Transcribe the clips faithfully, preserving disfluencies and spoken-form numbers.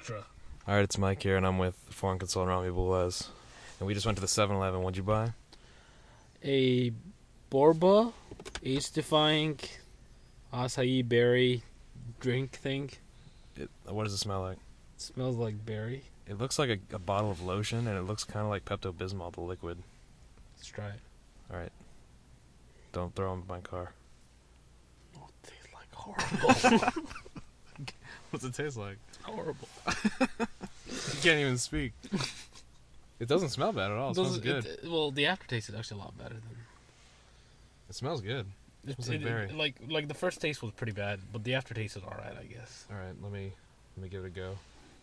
extra. Alright, it's Mike here, and I'm with foreign consultant Rami Boulez. And we just went to the seven eleven. What'd you buy? A Borba, age-defying acai berry drink thing. It, what does it smell like? It smells like berry. It looks like a, a bottle of lotion, and it looks kind of like Pepto-Bismol, the liquid. Let's try it. Alright. Don't throw them in my car. Oh, it tastes like horrible. What's it taste like? It's horrible. You can't even speak. It doesn't smell bad at all. It smells good. It, well, the aftertaste is actually a lot better than. It smells good. It smells like it, berry. It, like like the first taste was pretty bad, but the aftertaste is all right, I guess. All right, let me let me give it a go.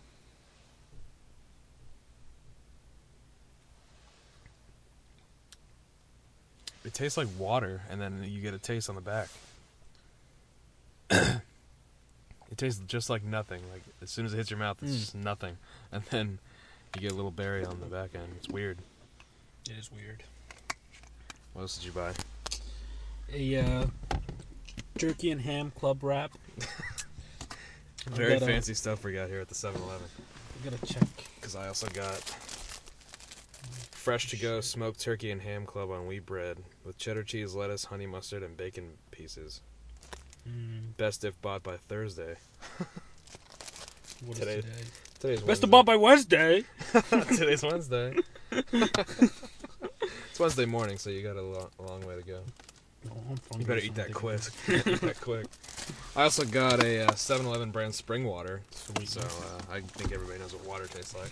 It tastes like water, and then you get a taste on the back. It tastes just like nothing. Like as soon as it hits your mouth, it's Mm. just nothing, and then you get a little berry on the back end. It's weird. It is weird. What else did you buy? A uh, turkey and ham club wrap. Very gotta- fancy stuff we got here at the seven eleven. I gotta check. Because I also got fresh to go smoked turkey and ham club on wheat bread with cheddar cheese, lettuce, honey mustard, and bacon pieces. Mm, Best if bought by Thursday. what is Today- today? Today's Best Wednesday. of all by Wednesday. Today's Wednesday. It's Wednesday morning, so you got a long, a long way to go. Oh, I'm You hungry, better so eat I'm that taking quick. this. Eat that quick. I also got a uh, seven eleven brand spring water, Sweet. so uh, I think everybody knows what water tastes like.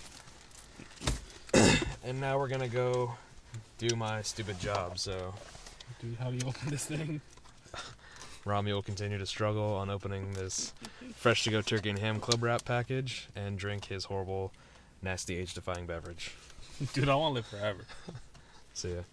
And now we're gonna go do my stupid job. So Dude, how do you open this thing? Rami will continue to struggle on opening this fresh to go turkey and ham club wrap package and drink his horrible, nasty, age-defying beverage. Dude, I want to live forever. See ya.